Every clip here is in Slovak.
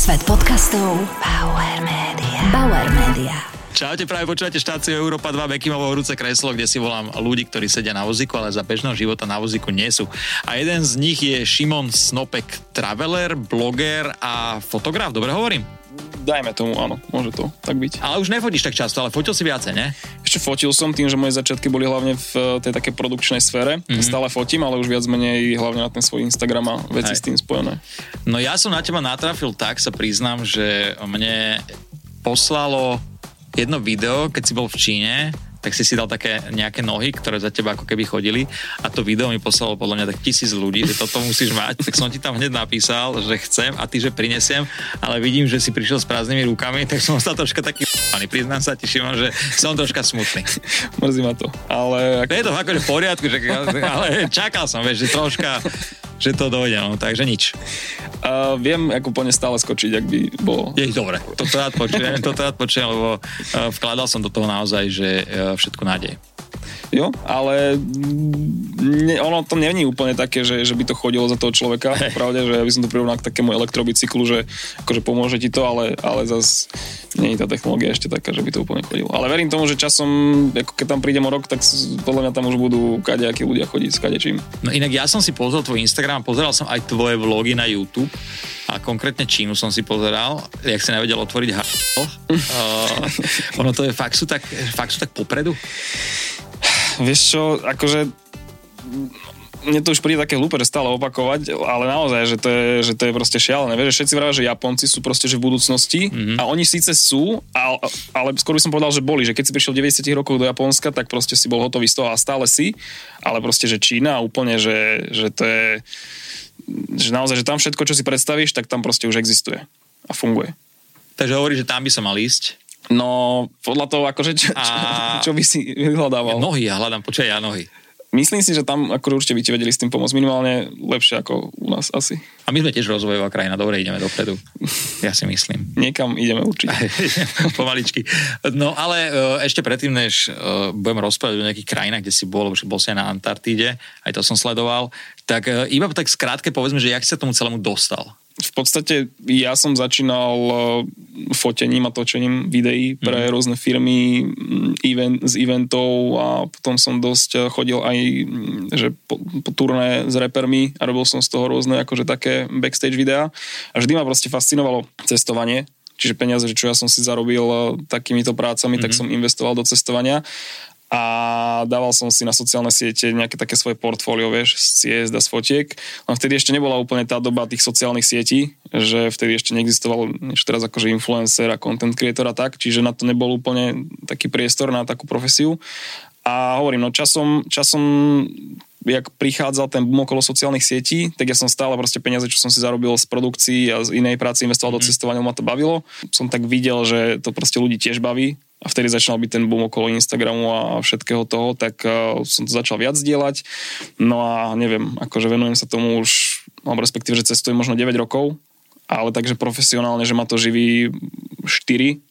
Svet podcastov Bauer Media. Bauer Media. Čaute, práve počúvate štáciu Európa 2, Bekimovo horúce kreslo, kde si volám ľudí, ktorí sedia na vozíku, ale za bežného života na vozíku nie sú. A jeden z nich je Šimon Snopek, traveler, bloger a fotograf, dobre hovorím? Dajme tomu, áno, môže to tak byť. Ale už nefotíš tak často, ale fotil si viacej, ne? Ešte fotil som tým, že moje začiatky boli hlavne v tej takej produkčnej sfére. Stále fotím, ale už viac menej hlavne na ten svoj Instagram a veci s tým spojené. No ja som na teba natrafil tak, sa priznám, že mne poslalo jedno video, keď si bol v Číne, tak si dal také nejaké nohy, ktoré za teba ako keby chodili a to video mi poslalo podľa mňa tak 1000 ľudí, že toto musíš mať, tak som ti tam hneď napísal, že chcem a ty, že prinesiem, ale vidím, že si prišiel s prázdnymi rukami, tak som ostal troška taký priznám sa ti, Šimon, že som troška smutný. Mrzí ma to, ale... Je to akože v poriadku, ale čakal som, vieš, že troška, že to dojde, no, takže nič. Viem, ako plne stále skočiť, ak by bolo... Je dobre, toto rád počujem, lebo vkladal som do toho naozaj, že všetko nádej. Jo, ale ono to není úplne také, že by to chodilo za toho človeka. Pravde, že ja by som to prirovnal k takému elektrobicyklu, že akože pomôže ti to, ale zas nie je tá technológia ešte taká, že by to úplne chodilo. Ale verím tomu, že časom, ako keď tam prídem o rok, tak podľa mňa tam už budú kadejakí ľudia chodiť s kadečím. No inak ja som si pozrel tvoj Instagram, pozeral som aj tvoje vlogy na YouTube a konkrétne Čínu som si pozeral, jak si nevedel otvoriť ono to je fakt sú tak popredu. Vieš čo, akože mne to už príde také hlúpe, že stále opakovať, ale naozaj, že to je proste šialené. Vieš, že všetci vravia, že Japonci sú proste že v budúcnosti a oni síce sú, ale skôr by som povedal, že boli, že keď si prišiel v 90 rokoch do Japonska, tak proste si bol hotový z toho a stále si, ale proste, že Čína úplne, že to je, že naozaj, že tam všetko, čo si predstavíš, tak tam proste už existuje a funguje. Takže hovoríš, že tam by som mal ísť? No, podľa toho, akože čo by si vyhľadával? Nohy, ja hľadám, ja nohy. Myslím si, že tam akože určite by ti vedeli s tým pomôcť minimálne lepšie ako u nás asi. A my sme tiež rozvojová krajina, dobre, ideme dopredu. Ja si myslím. Niekam ideme určite. Pomaličky. No ale ešte predtým, než budem rozprávať o nejakých krajinách, kde si bol si aj na Antarktíde, aj to som sledoval, tak iba tak skrátke povedzme, že jak si sa tomu celému dostal. V podstate ja som začínal fotením a točením videí pre rôzne firmy z eventov a potom som dosť chodil aj že po turné s repermi a robil som z toho rôzne akože také backstage videá a vždy ma proste fascinovalo cestovanie, čiže peniaze, čo ja som si zarobil takýmito prácami, tak som investoval do cestovania a dával som si na sociálne siete nejaké také svoje portfólio, vieš, z ciest a z fotiek. No vtedy ešte nebola úplne tá doba tých sociálnych sietí, že vtedy ešte neexistoval než teraz akože influencer a content creator a tak, čiže na to nebol úplne taký priestor na takú profesiu. A hovorím, no časom jak prichádzal ten boom okolo sociálnych sietí, tak ja som stále proste peniaze, čo som si zarobil z produkcií a z inej práce investoval do cestovania, ma to bavilo. Som tak videl, že to proste ľudí tiež baví a vtedy začal byť ten boom okolo Instagramu a všetkého toho, tak som to začal viac zdieľať. No a neviem, akože venujem sa tomu už, alebo respektíve, že cestujem možno 9 rokov, ale takže profesionálne, že ma to živí 4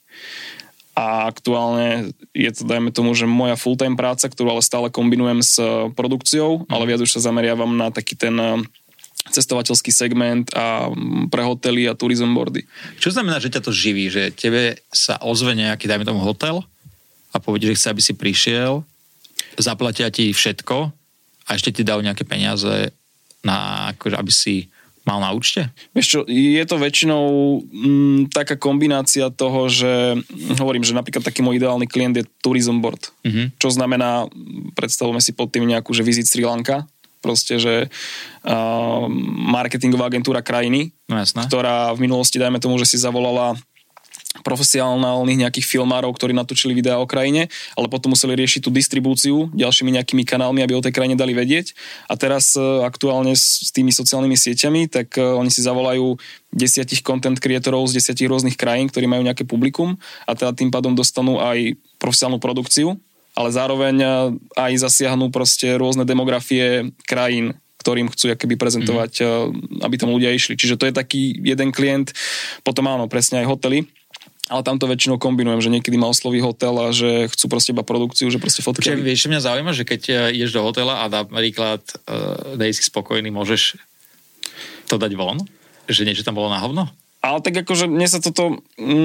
a aktuálne je to, dajme tomu, že moja full-time práca, ktorú ale stále kombinujem s produkciou, ale viac už sa zameriavam na taký ten cestovateľský segment a pre hotely a tourism boardy. Čo znamená, že ťa to živí? Že tebe sa ozve nejaký, dajme tomu, hotel a povedí, že chce, aby si prišiel, zaplatia ti všetko a ešte ti dajú nejaké peniaze na, akože, aby si mal na účte? Vieš čo, je to väčšinou taká kombinácia toho, že hovorím, že napríklad taký môj ideálny klient je tourism board. Čo znamená, predstavujeme si pod tým nejakú, že Visit Sri Lanka, proste, že marketingová agentúra krajiny, ktorá v minulosti, dajme tomu, že si zavolala profesionálnych nejakých filmárov, ktorí natočili videá o krajine, ale potom museli riešiť tú distribúciu ďalšími nejakými kanálmi, aby o tej krajine dali vedieť. A teraz aktuálne s tými sociálnymi sieťami, tak oni si zavolajú 10 content creatorov z 10 rôznych krajín, ktorí majú nejaké publikum a teda tým pádom dostanú aj profesionálnu produkciu, ale zároveň aj zasiahnu proste rôzne demografie krajín, ktorým chcú akoby prezentovať, aby tam ľudia išli. Čiže to je taký jeden klient, potom áno, presne aj hotely, ale tam to väčšinou kombinujem, že niekedy ma osloví hotel a že chcú proste iba produkciu, že proste fotky. Čiže vieš, mňa zaujíma, že keď ideš do hotela a napríklad dej si spokojný, môžeš to dať von? Že niečo tam bolo na hovno? Ale tak akože mne sa toto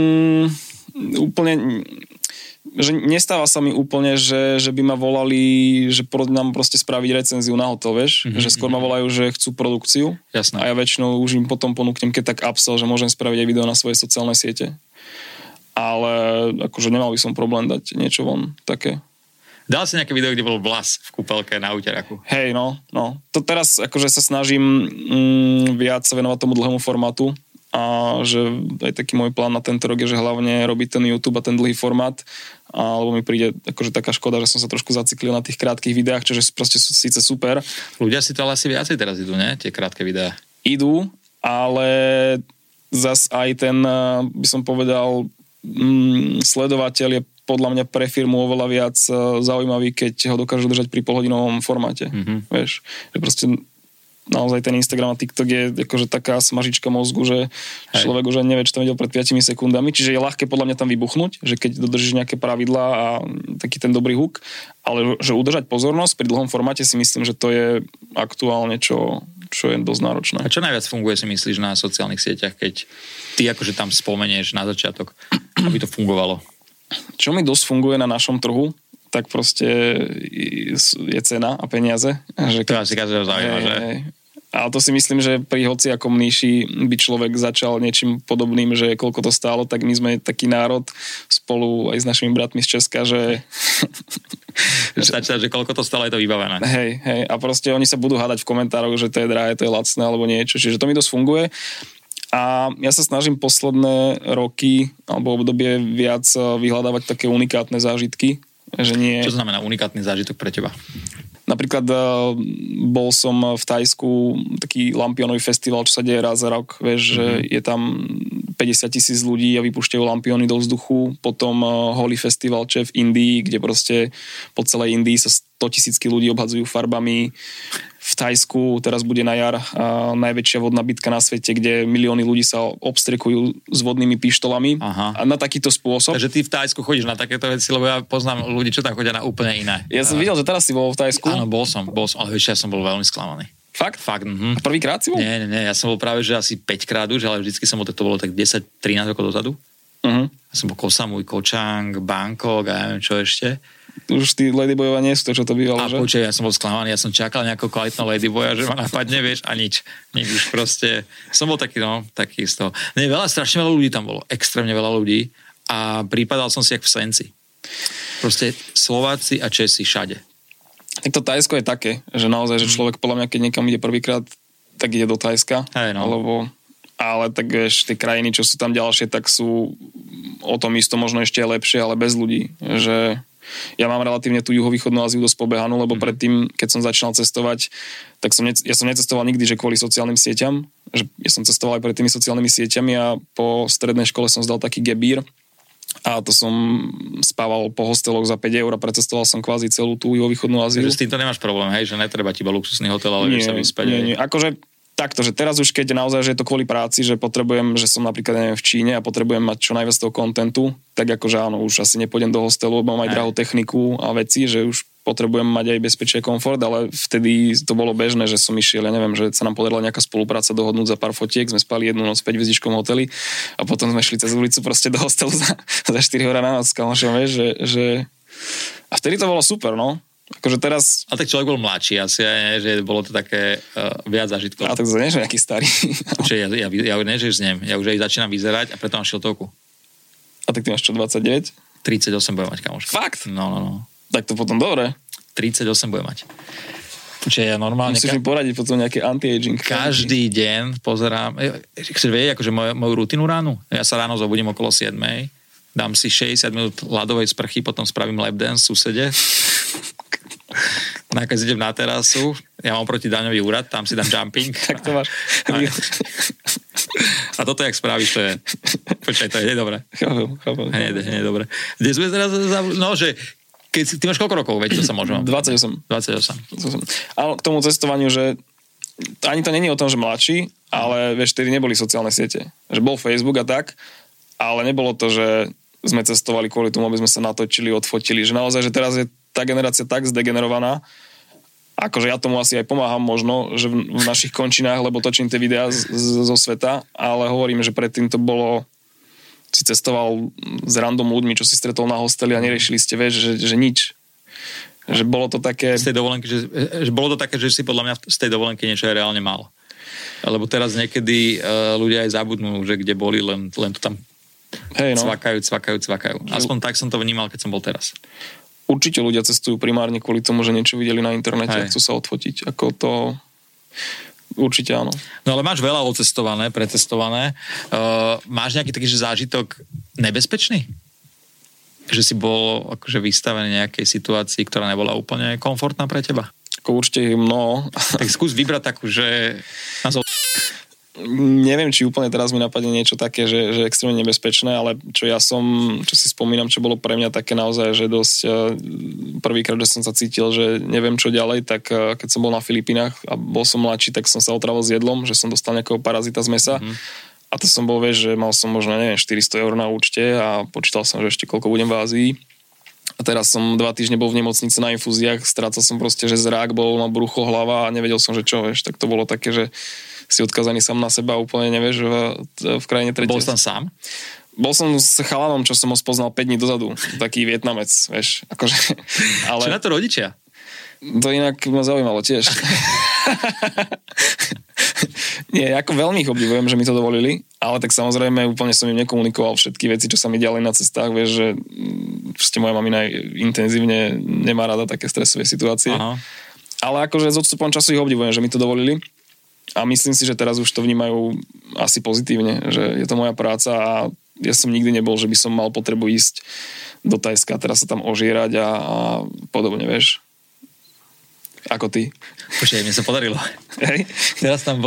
úplne, že nestáva sa mi úplne, že by ma volali, že nám proste spraviť recenziu na hotel, vieš, že skôr ma volajú, že chcú produkciu. Jasné. A ja väčšinou už im potom ponúknem, keď tak upsell, že môžem spraviť aj video na svoje sociálne siete. Ale akože nemal by som problém dať niečo von také. Dal si nejaké video, kde bol vlas v kúpelke na úteraku? Hej, no. To teraz akože sa snažím viac sa venovať tomu dlhému formátu a že aj taký môj plán na tento rok je, že hlavne robiť ten YouTube a ten dlhý formát, lebo mi príde akože taká škoda, že som sa trošku zaciklil na tých krátkych videách, čo proste sú síce super. Ľudia si to ale asi viacej teraz idú, ne? Tie krátke videá. Idú, ale zas aj ten, by som povedal, sledovateľ je podľa mňa pre firmu oveľa viac zaujímavý, keď ho dokážu držať pri polhodinovom formáte. Vieš, že proste naozaj ten Instagram a TikTok je akože taká smažička mozgu, že človek už nevie, čo tam videl pred 5 sekundami, čiže je ľahké podľa mňa tam vybuchnúť, že keď dodržíš nejaké pravidlá a taký ten dobrý hook, ale že udržať pozornosť pri dlhom formáte si myslím, že to je aktuálne čo je dosť náročné. A čo najviac funguje, si myslíš, na sociálnych sieťach, keď ty akože tam spomenieš na začiatok, aby to fungovalo? Čo mi dosť funguje na našom trhu, tak proste je cena a peniaze. Že to asi každého zaujíma, že? Ale to si myslím, že pri hociakom níši by človek začal niečím podobným, že koľko to stálo, tak my sme taký národ spolu aj s našimi bratmi z Česka, že... Stačí, že koľko to stále je to vybavené. Hej, a proste oni sa budú hádať v komentároch, že to je drahé, to je lacné alebo niečo, čiže to mi dosť funguje. A ja sa snažím posledné roky alebo obdobie viac vyhľadávať také unikátne zážitky. Že nie... Čo znamená unikátny zážitok pre teba? Napríklad bol som v Thajsku, taký lampionový festival, čo sa deje raz za rok. Vieš, že je tam 50,000 ľudí a vypúšťajú lampiony do vzduchu. Potom Holi festival, čo je v Indii, kde proste po celej Indii sa 100,000 ľudí obhadzujú farbami. V Thajsku teraz bude na jar najväčšia vodná bitka na svete, kde milióny ľudí sa obstrekujú s vodnými pištolami. A na takýto spôsob. Takže ty v Thajsku chodíš na takéto veci, lebo ja poznám ľudí, čo tam chodia na úplne iné. Ja som videl, že teraz si bol v Thajsku. Áno, bol som, ale vieš, ja som bol veľmi sklamaný. Fakt? Fakt. A prvýkrát si bol? Nie, ja som bol práve, že asi 5 krát už, ale vždycky som bol, to bolo tak 10-13 rokov dozadu. Ja som bol Koh Samui, Koh Chang, Bangkok a ja neviem čo ešte. Už tí ladyboyovia nie sú to, čo to bývalo, že? A počuj, ja som bol sklamaný, ja som čakal nejakého kvalitného ladyboya, že ma napadne, vieš, a nič. Už proste, som bol taký z toho. Strašne veľa ľudí tam bolo, extrémne veľa ľudí a prípadal som si jak v Senci. Proste Slováci a Česi všade. Tak to Thajsko je také, že naozaj, že človek podľa mňa, keď niekam ide prvýkrát, tak ide do Thajska. Ale tak vieš, tie krajiny, čo sú tam ďalšie, tak sú o tom isto možno ešte lepšie, ale bez ľudí. Že ja mám relatívne tú juhovýchodnú Áziu dosť pobehanú, lebo predtým, keď som začal cestovať, tak ja som necestoval nikdy, že kvôli sociálnym sieťam, že ja som cestoval aj pred tými sociálnymi sieťami a po strednej škole som zdal taký gebír a to som spával po hosteloch za 5 eur a precestoval som kvázi celú tú juhovýchodnú Áziu. Takže s týmto nemáš problém, hej, že netreba ti iba luxusný hotel, ale vieš sa vyspať. Nie. Akože takto, že teraz už keď naozaj, že je to kvôli práci, že potrebujem, že som napríklad neviem, v Číne a potrebujem mať čo najviac toho kontentu, tak akože áno, už asi nepôjdem do hostelu, lebo mám aj drahú techniku a veci, že už potrebujem mať aj bezpečie komfort, ale vtedy to bolo bežné, že som išiel, ja neviem, že sa nám podarila nejaká spolupráca dohodnúť za pár fotiek, sme spali jednu noc v 5-hviezdičkovom hoteli a potom sme šli cez ulicu proste do hostelu za 4 € na noc, kamošom, vieš, že... A vtedy to bolo super, no. Akože teraz... A tak človek bol mladší asi, že bolo to také viac zážitkov. A tak to nie je nejaký starý. Čiže ja nežeš z nem, ja už aj začínam vyzerať a preto mám šiltovku. A tak ty máš čo, 29? 38 budem mať, kamoška. Fakt? No. Tak to potom dobre. 38 budem mať. Čiže ja normálne... Musíš mi poradiť potom nejaké anti-aging. Každý deň pozerám... Chceš vedieť, akože moju rutinu ránu? Ja sa ráno zobudím okolo 7. Dám si 60 minút ľadovej sprchy, potom spravím lap dance v susede. Nakaz idem na terasu, ja mám proti daňový úrad, tam si dám jumping. Tak to máš. A toto, jak spravíš, to je... Počkaj, to je nedobré. Chápem. Nie dobre. Kde sme teraz... No, že... Ty máš koľko rokov, veď to sa môžem? 28. Ale k tomu cestovaniu, že ani to není o tom, že mladší, ale vieš, vtedy neboli sociálne siete. Že bol Facebook a tak, ale nebolo to, že sme cestovali kvôli tomu, aby sme sa natočili, odfotili. Že naozaj, že teraz je tá generácia tak zdegenerovaná Akože ja tomu asi aj pomáham možno, že v našich končinách, lebo točím tie videá zo sveta, ale hovorím, že predtým to bolo, si cestoval s random ľuďmi, čo si stretol na hosteli a neriešili ste, vieš, že nič. Že bolo to také... Z tej dovolenky, že bolo to také, že si podľa mňa z tej dovolenky niečo aj reálne mal. Lebo teraz niekedy ľudia aj zabudnú, že kde boli, len to tam cvakajú. Aspoň tak som to vnímal, keď som bol teraz. Určite ľudia cestujú primárne kvôli tomu, že niečo videli na internete a chcú sa odfotiť. Ako to... Určite áno. No ale máš veľa ocestované, pretestované. Máš nejaký taký zážitok nebezpečný? Že si bol akože vystavený nejakej situácii, ktorá nebola úplne komfortná pre teba? Ako určite mnoho. Tak skús vybrať takú, že... Neviem, či úplne teraz mi napadne niečo také, že extrémne nebezpečné, ale čo si spomínam, čo bolo pre mňa také naozaj, že dosť prvýkrát, že som sa cítil, že neviem čo ďalej, tak keď som bol na Filipínach a bol som mladší, tak som sa otravil s jedlom, že som dostal nejakého parazita z mesa. A to som bol, vieš, že mal som možno, neviem, 400 eur na účte a počítal som, že ešte koľko budem v Ázii. A teraz som 2 týždne bol v nemocnici na infúziách, strácal som proste, že zrák bol, mal brucho, hlava a nevedel som, že čo, vieš, tak to bolo také, že si odkazaný sám na seba, úplne nevieš, v krajine tretej. Bol si tam sám? Bol som s chalanom, čo som ho spoznal 5 dní dozadu. Taký Vietnamec, vieš. Akože, ale... Čo na to rodičia? To inak ma zaujímalo tiež. Nie, ako veľmi ich obdivujem, že mi to dovolili, ale tak samozrejme úplne som im nekomunikoval všetky veci, čo sa mi diali na cestách, vieš, že proste moja mamina intenzívne nemá rada také stresové situácie. Aha. Ale akože s odstupom času ich obdivujem, že mi to dovolili. A myslím si, že teraz už to vnímajú asi pozitívne, že je to moja práca a ja som nikdy nebol, že by som mal potrebu ísť do Thajska, teraz sa tam ožierať a podobne, vieš. Ako ty. Počkej, mne sa podarilo. Hej. Teraz tam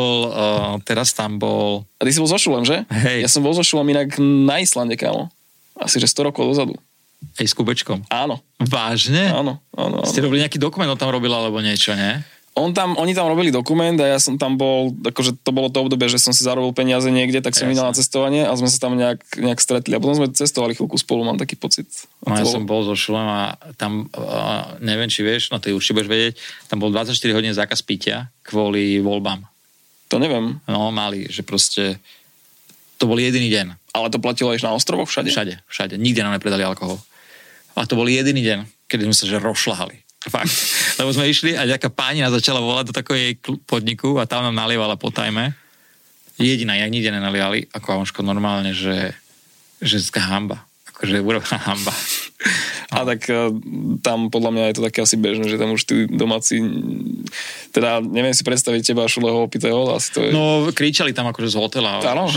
bol... A ty si bol so Šulem, že? Hej. Ja som bol so Šulem inak na Islande, kámo. Asi, že 100 rokov dozadu. Hej, s Kubečkom. Áno. Vážne? Áno. Ste robili nejaký dokument, on tam robil alebo niečo, nie? Oni tam robili dokument a ja som tam bol, akože to bolo to obdobie, že som si zarobil peniaze niekde, tak som vydal na cestovanie a sme sa tam nejak stretli a potom sme cestovali chvíľku spolu, mám taký pocit. No ja som bol so Šulem a tam, neviem či vieš, no ty určite budeš vedieť, tam bol 24 hodín zákaz pitia kvôli voľbám. To neviem. No mali, že proste to bol jediný deň. Ale to platilo aj na ostrovoch všade? Všade. Nikde nám nepredali alkohol. A to bol jediný deň, kedy sme sa že rošľahali. Fakt. Lebo sme išli a nejaká pani nás začala volať do takovej podniku a tam nám nalievala po tajme. Jediná, jak nikde nenalievali. Ako Amoško normálne, že hamba. Akože urobná hamba. A tak tam podľa mňa je to také asi bežné, že tam už tí domáci, teda neviem si predstaviť teba Šuleho opitého, asi to je... No, kričali tam akože z hotela. Áno.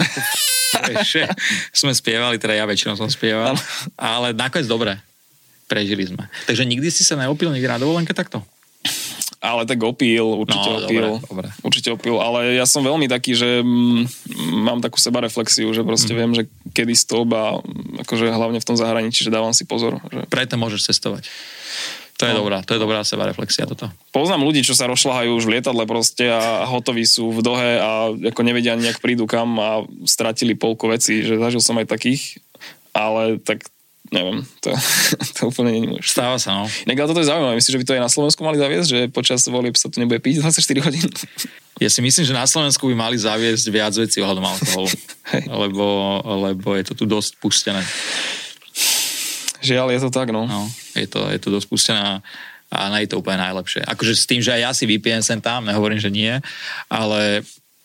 Sme spievali, teda ja väčšinou som spieval. Áno. Ale nakoniec dobre. Prežili sme. Takže nikdy si sa neopil nikdy na dovolenke takto? Ale tak opil, určite opil. Dobre. Určite opil, ale ja som veľmi taký, že mám takú sebareflexiu, že proste viem, že kedy stop a akože hlavne v tom zahraničí, že dávam si pozor. Že... Preto môžeš cestovať. To je dobrá sebareflexia toto. Poznám ľudí, čo sa rozšľahajú už v lietadle proste a hotoví sú v Dohe a ako nevedia nejak prídu kam a stratili polku vecí, že zažil som aj takých, ale tak neviem, to úplne nie je. Stáva sa, no. Inak, ale toto je zaujímavé. Myslíš, že by to aj na Slovensku mali zaviesť, že počas volieb sa tu nebude piť 24 hodín? Ja si myslím, že na Slovensku by mali zaviesť viac vecí ohľadom alkoholu. lebo je to tu dosť pustené. Žiaľ, je to tak, no. Je to dosť pustené a nie je to úplne najlepšie. Akože s tým, že aj ja si vypijem sem tam, nehovorím, že nie, ale...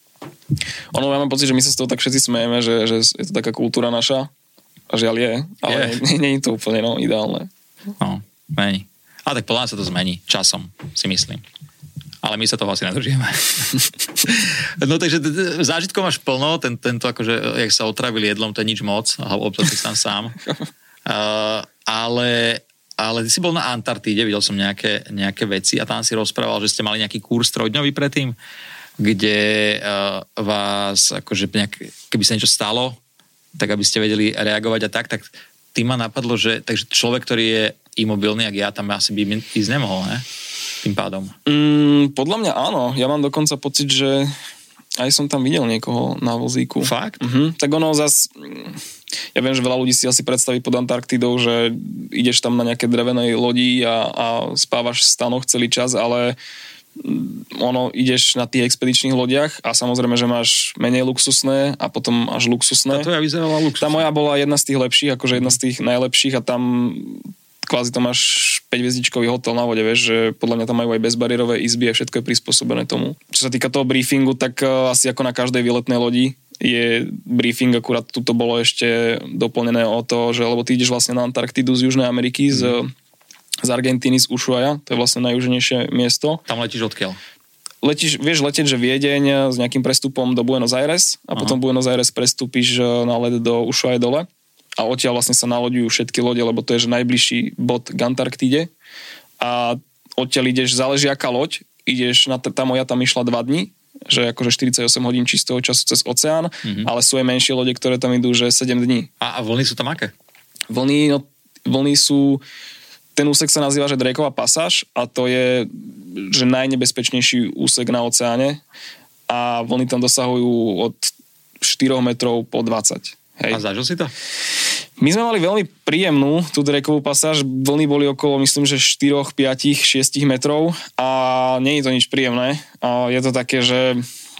Ja mám pocit, že my sa z toho tak všetci smejeme, že je to taká kultúra naša. A žiaľ je, ale nie je to úplne ideálne. No, není. Ale tak podľa mňa sa to zmení časom, si myslím. Ale my sa toho asi nedržíme. No takže zážitkov máš plno, tento akože, jak sa otravili jedlom, to je nič moc, obzor si tam sám. Ale ty si bol na Antarktíde, videl som nejaké veci a tam si rozprával, že ste mali nejaký kurz 3-dňový predtým, kde vás akože keby sa niečo stalo, tak aby ste vedeli reagovať a tak tým ma napadlo, že takže človek, ktorý je imobilný, ak ja tam asi by ísť nemohol, ne? Tým pádom. Podľa mňa áno. Ja mám dokonca pocit, že Aj som tam videl niekoho na vozíku. Fakt? Tak ono zas... Ja viem, že veľa ľudí si asi predstaví pod Antarktidou, že ideš tam na nejaké drevenej lodi a spávaš v stanoch celý čas, ale ideš na tých expedičných lodiach a samozrejme, že máš menej luxusné a potom až luxusné. Tá tvoja vyzerala luxusná. Tá moja bola jedna z tých lepších, akože jedna z tých najlepších a tam kvázi to máš 5-hviezdičkový hotel na vode, vieš, že podľa mňa tam majú aj bezbariérové izby a všetko je prispôsobené tomu. Čo sa týka toho briefingu, tak asi ako na každej výletnej lodi je briefing, akurát tuto bolo ešte doplnené o to, že lebo ty ideš vlastne na Antarktidu z Južnej Ameriky, z Argentíny, z Ushuaia, to je vlastne najjužnejšie miesto. Tam letíš odkiaľ? Vieš letieť, že Viedeň s nejakým prestupom do Buenos Aires a potom Buenos Aires prestúpiš na let do Ushuaia dole a odtiaľ vlastne sa naloďujú všetky lode, lebo to je že najbližší bod k Antarktíde a odtiaľ ideš, záleží aká loď, ideš tá moja tam išla 2 dni, že akože 48 hodín čistého času cez oceán, ale sú aj menšie lode, ktoré tam idú, že 7 dní. A vlny sú tam aké? Vlny sú, ten úsek sa nazýva, že Drakeova pasáž a to je, že najnebezpečnejší úsek na oceáne a vlny tam dosahujú od 4 metrov po 20. Hej. A zažil si to? My sme mali veľmi príjemnú tú Drakeovú pasáž, vlny boli okolo, myslím, že 4, 5, 6 metrov a nie je to nič príjemné. A je to také, že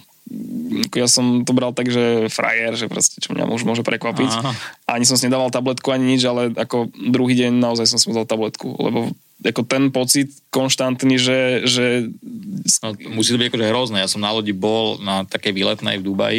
ja som to bral tak, že frajer, že proste čo mňa môže prekvapiť. Aha. Ani som si nedával tabletku ani nič, ale ako druhý deň naozaj som si dal tabletku, lebo ako ten pocit konštantný, že... No, musí to byť akože hrozné. Ja som na lodi bol na takej výletnej v Dubaji.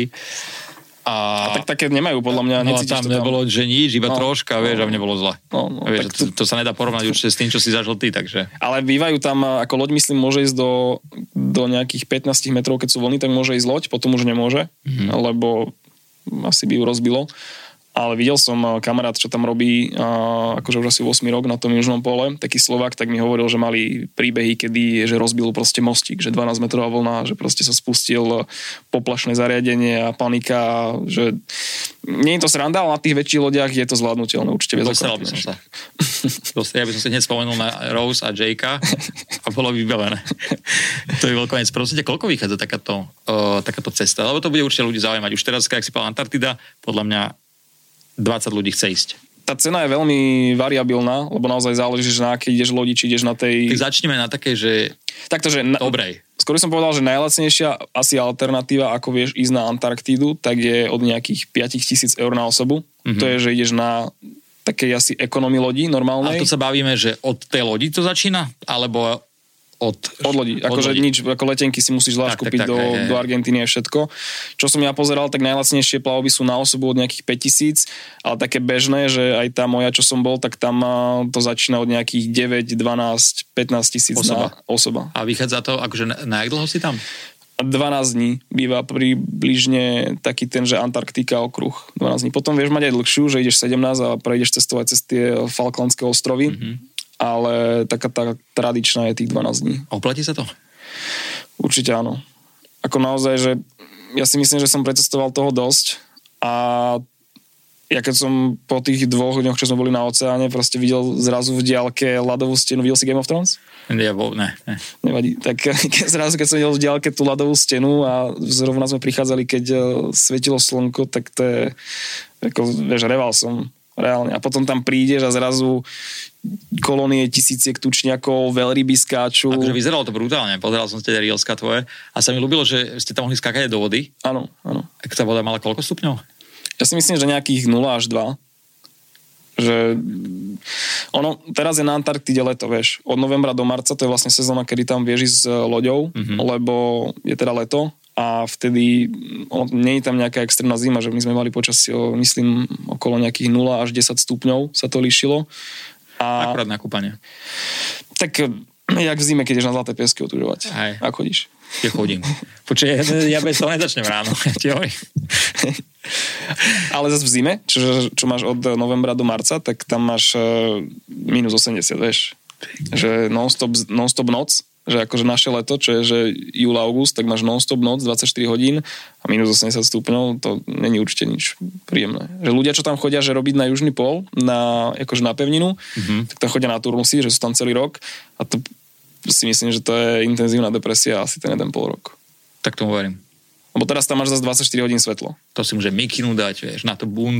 A tak také nemajú, podľa mňa. No tam nebolo, že nič, iba troška, vieš, a mne bolo zle. Vieš, to sa nedá porovnať určite s tým, čo si zažil ty, takže... Ale bývajú tam, ako loď, myslím, môže ísť do nejakých 15 metrov, keď sú vlny, tak môže ísť loď, potom už nemôže, lebo asi by ju rozbilo. Ale videl som kamarát, čo tam robí akože už asi 8 rok na tom južnom pole, taký Slovák, tak mi hovoril, že mali príbehy, kedy že rozbil proste mostík, že 12 metrová vlna, že proste sa spustil poplašné zariadenie a panika, že nie je to sranda, ale na tých väčších lodiach je to zvládnutelné určite. Dostal by som sa. Ja by som si hneď spomenul na Rose a Jakea a bolo vybavené. To je veľký. Prosím ťa, koľko vychádza takáto cesta? Lebo to bude určite ľudí zaujímať. Už teraz, keď si povedal Antarktida, podľa mňa 20 ľudí chce ísť. Tá cena je veľmi variabilná, lebo naozaj záleží, že na akej ideš lodi, či ideš na tej... Tak začneme na takej, že... Dobrej. Skôr som povedal, že najlacnejšia asi alternatíva, ako vieš ísť na Antarktídu, tak je od nejakých 5 000 eur na osobu. To je, že ideš na takej asi economy lodi normálnej. A to sa bavíme, že od tej lodi to začína? Alebo... Od lodi. Akože nič, ako letenky si musíš zvlášť kúpiť do Argentíny a všetko. Čo som ja pozeral, tak najlacnejšie plavby sú na osobu od nejakých 5 000, ale také bežné, že aj tá moja, čo som bol, tak tam to začína od nejakých 9, 12, 15 000 na osoba. A vychádza to, akože na jak dlho si tam? 12 dní býva približne taký ten, že Antarktika okruh 12 dní. Potom vieš mať aj dlhšiu, že ideš 17 a prejdeš cestovať cez tie Falklandské ostrovy. Ale taká tá tradičná je tých 12 dní. Oplatí sa to? Určite áno. Ako naozaj, že ja si myslím, že som precestoval toho dosť a ja keď som po tých 2 dňoch, čo sme boli na oceáne, proste videl zrazu v diaľke ľadovú stenu. Videl si Game of Thrones? Ne. Nevadí. Tak zrazu, keď som videl v diaľke tú ľadovú stenu a zrovna sme prichádzali, keď svietilo slnko, tak to je, ako, vieš, reval som reálne. A potom tam prídeš a zrazu kolónie tisíciek tučniakov, veľryby skáču. Akože vyzeralo to brutálne. Pozeral som ste reelska tvoje a sa mi ľúbilo, že ste tam mohli skákať do vody. Áno. A tá voda mala koľko stupňov? Ja si myslím, že nejakých 0 až 2. Že teraz je na Antarktide leto, vieš. Od novembra do marca, to je vlastne sezóna, kedy tam vieš ísť s loďou, lebo je teda leto a vtedy nie je tam nejaká extrémna zima, že my sme mali počasie, myslím, okolo nejakých 0 až 10 stupňov sa to líšilo. Akurát na kúpanie. Tak jak v zime, keď ideš na Zlaté piesky otužovať. Ako chodíš? Ja chodím. Počkaj, ja bez toho nezačnem ráno. Ale zase v zime, čo máš od novembra do marca, tak tam máš minus 80, vieš. Že non-stop noc, že akože naše leto, čo je že júl, august, tak máš non-stop noc, 24 hodín a minus 80 stupňov, to není určite nič príjemné. Že ľudia, čo tam chodia, že robiť na južný pol, akože na pevninu, tak tam chodia na turnusy, že sú tam celý rok a to si myslím, že to je intenzívna depresia asi ten 1,5 rok. Tak tomu verím. Lebo teraz tam máš zase 24 hodín svetlo. To si môže mikinu dať, vieš, na to bundu.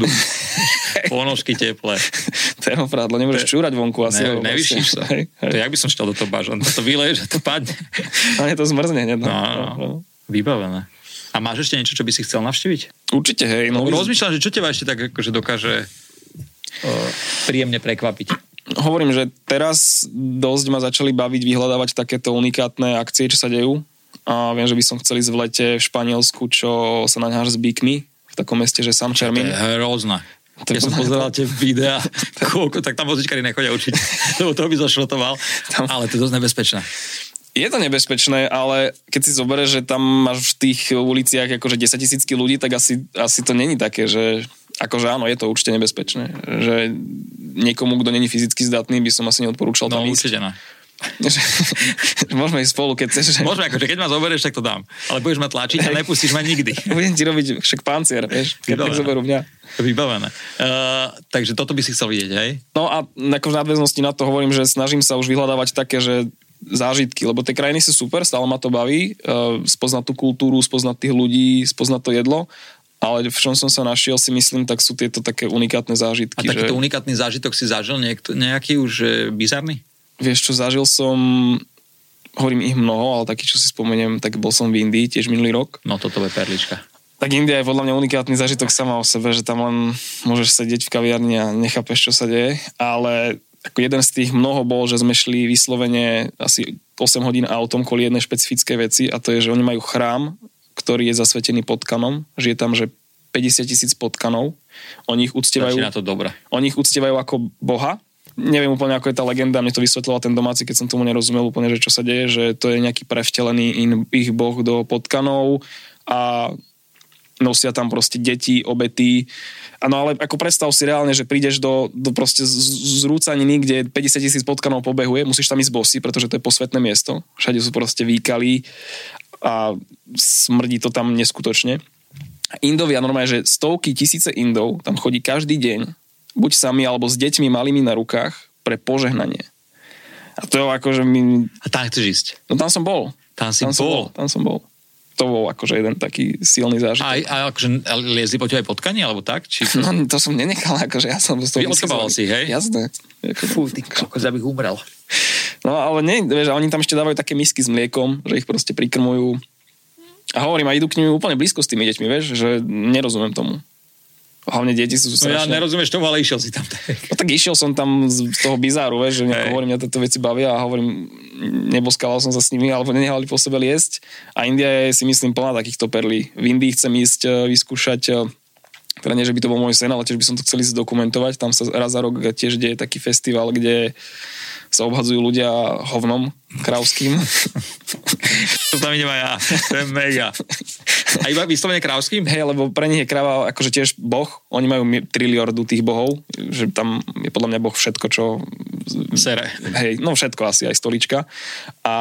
Ponožky teplé. Termoprádlo, nebudeš čúrať vonku asi. Nevyšíš sa. To jak by som šiel do toho bažan? To vyleje, že to padne. A to zmrzne hneď. No. Vybavené. A máš ešte niečo, čo by si chcel navštíviť? Určite, hej. No, rozmýšľam, že čo teba ešte tak akože dokáže príjemne prekvapiť. Hovorím, že teraz dosť ma začali baviť vyhľadávať takéto unikátne akcie, čo sa dejú. A viem, že by som chcel ísť v lete v Španielsku, čo sa naňháš s bíkmi v takom meste, že San Fermín. To je hrozné. Ja som pozeral tie videá, tak tam vozíčkari nechodia určite, lebo to by zašrotoval, ale to je dosť nebezpečné. Je to nebezpečné, ale keď si zoberieš, že tam máš v tých uliciach akože 10 000 ľudí, tak asi to není také, že akože áno, je to určite nebezpečné. Že niekomu, kto není fyzicky zdatný, by som asi neodporúčal tam ísť. Určite ne. Môžeme ísť spolu, keď chceš. Môžeme, akože keď ma zoberieš, tak to dám. Ale budeš ma tlačiť a nepustíš ma nikdy. Budem ti robiť však pancier, vieš, keď tak zoberú mňa. Vybavené. Takže toto by si chcel vidieť, hej? No a ako v nadväznosti na to hovorím, že snažím sa už vyhľadávať také, že zážitky, lebo tie krajiny sú super, stále ma to baví, spoznať tú kultúru, spoznať tých ľudí, spoznať to jedlo, ale v čom som sa našiel, si myslím, tak sú tieto také unikátne zážitky. A takýto unikátny zážitok si zažil nejaký už bizarný? Vieš čo, zažil som, hovorím ich mnoho, ale taký, čo si spomeniem, tak bol som v Indii tiež minulý rok. No toto je perlička. Tak India je podľa mňa unikátny zážitok sama o sebe, že tam len môžeš sedieť v kaviarni a nechápeš, čo sa deje, ale ako jeden z tých mnoho bol, že sme šli vyslovene asi 8 hodín autom kvôli jednej špecifické veci a to je, že oni majú chrám, ktorý je zasvetený potkanom, že je tam, že 50 000 potkanov. Oni ich uctievajú. Začína to dobre. Oni ich uctievajú ako boha. Neviem úplne, ako je tá legenda, mne to vysvetloval ten domáci, keď som tomu nerozumel úplne, že čo sa deje, že to je nejaký prevtelený ich boh do potkanov a nosia tam proste deti, obety. No ale ako predstav si reálne, že prídeš do proste zrúcaniny, kde 50 000 potkanov pobehuje, musíš tam ísť bosy, pretože to je posvetné miesto. Všade sú proste výkaly a smrdí to tam neskutočne. Indovia normálne, že stovky, tisíce Indov tam chodí každý deň, buď sami, alebo s deťmi malými na rukách pre požehnanie. A to je akože A tam chceš ísť? No tam som bol. Tam bol? Tam som bol. To bol akože jeden taký silný zážitok. A akože liezli po tebe aj potkanie, alebo tak? Či... No to som nenechal, akože ja som... Odkopával si, hej? Jasné. Fú, ty kokos, ja bych umrel. No ale nie, vieš, oni tam ešte dávajú také misky s mliekom, že ich proste prikrmujú. A hovorím, a idú k nimi úplne blízko s tými deťmi, vieš, že nerozumiem tomu. Hlavne deti sú strašne... No ja nerozumieš tomu, ale išiel si tam. No tak išiel som tam z toho bizáru, vieš, že hovorím, mňa tieto veci bavia a hovorím, neboskával som sa s nimi, alebo nenehali po sebe liesť. A India je, si myslím, plná takýchto perlí. V Indii chcem ísť vyskúšať, teda nie, že by to bol môj sen, ale tiež by som to chcel ísť dokumentovať. Tam sa raz za rok tiež deje taký festival, kde sa obhadzujú ľudia hovnom krávským. To tam idem aj ja. To je mega. A iba vyslovene krávským? Hej, lebo pre nich je kráva akože tiež boh. Oni majú triliardu tých bohov, že tam je podľa mňa boh všetko, čo... Sere. Hej, no všetko asi, aj stolička. A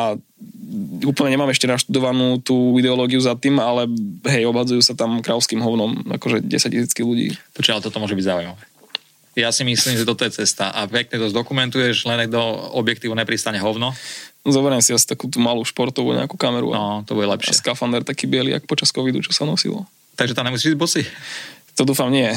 úplne nemám ešte naštudovanú tú ideológiu za tým, ale hej, obhadzujú sa tam krávským hovnom, akože 10 000 ľudí. Počkaj, ale toto môže byť zaujímavé. Ja si myslím, že toto je cesta. A pekne to zdokumentuješ, len do objektívu nepristane hovno. Zoberiem si asi takú tú malú športovú nejakú kameru. No, to bude lepšie. A skafander taký biely, jak počas covidu, čo sa nosilo. Takže tam nemusíš ísť bosy? To dúfam nie.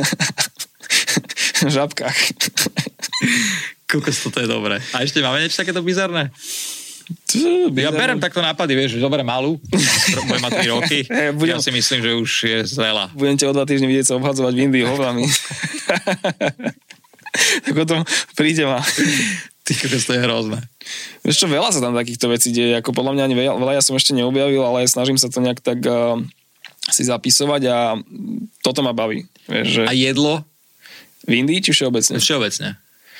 V žabkách. Kukos, toto je dobré. A ešte máme niečo takéto bizarné? Ja berem takto nápady, vieš, že zoberiem malú, bude mať 3 roky, ja si myslím, že už je zrelá. Budem ťa o 2 týždne vidieť sa obhadzovať v Indii hovnami. Tak o tom príde ma. Ty, to je hrozné. Vieš čo, veľa sa tam takýchto vecí deje, ako podľa mňa ani veľa ja som ešte neobjavil, ale snažím sa to nejak tak si zapisovať a toto ma baví. Vieš, že... A jedlo? V Indii či všeobecne? Všeobecne.